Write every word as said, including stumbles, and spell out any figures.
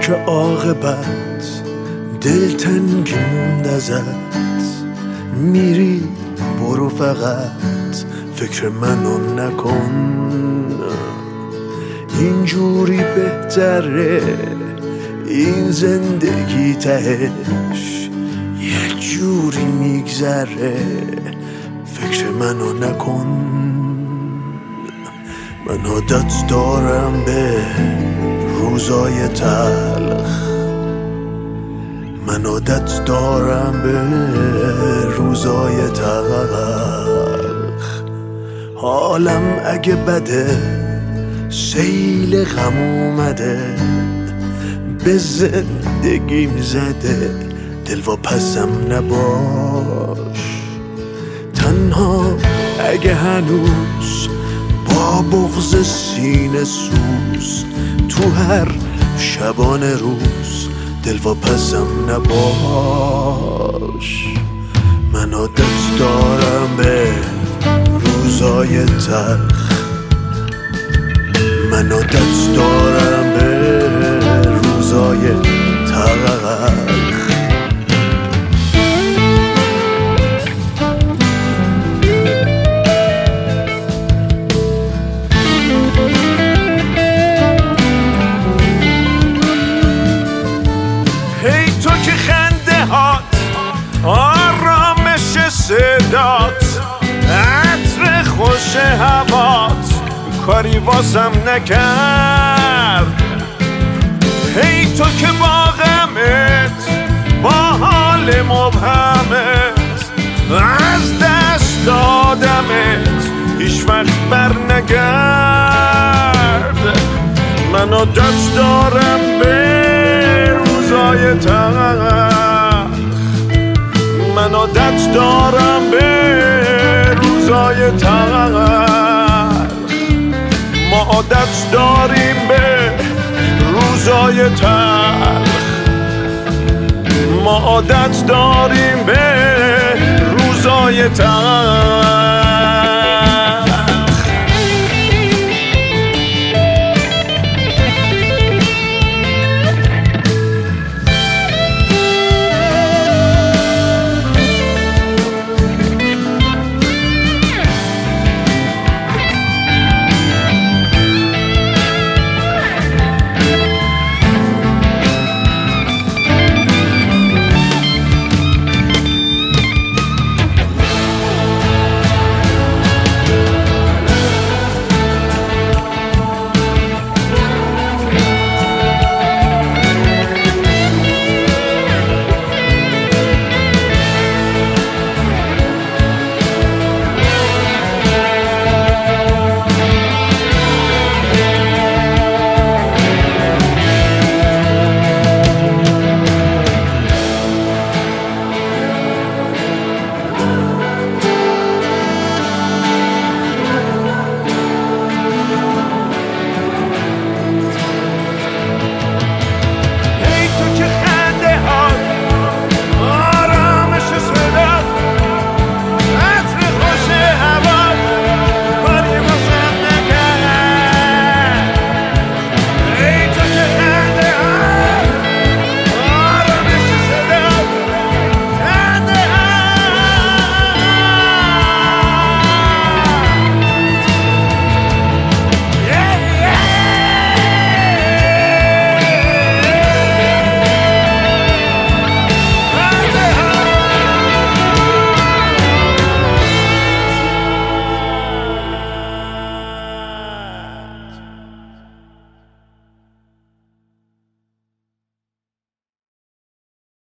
که عاقبت دلتنگی موند ازت، میری برو فقط فکر منو نکن، اینجوری بهتره این زندگی تهش یه جوری میگذره فکر منو نکن. من عادت دارم به روزای تلخ، من عادت دارم به روزای تلخ، حالم اگه بده سیل غم اومده به زندگیم زده، دل و پسم نباش، تنها اگه هنوز با بغض سینه سوز تو هر شبانه روز دل و پسم نباش. من عادت دارم به روزای تلخ، من عادت دارم به روزای تلخ. هی تو که خنده هات آرامش صدات عطر خوش هوات کاری واسم نکرد، هی تو که با غمت با حال مبهمت از دست دادمت هیچ وقت بر نگرد. من عادت دارم به روزای تلخ، من عادت دارم به روزای تلخ، ما عادت داریم به روزای تلخ، ما عادت داریم به روزای تلخ.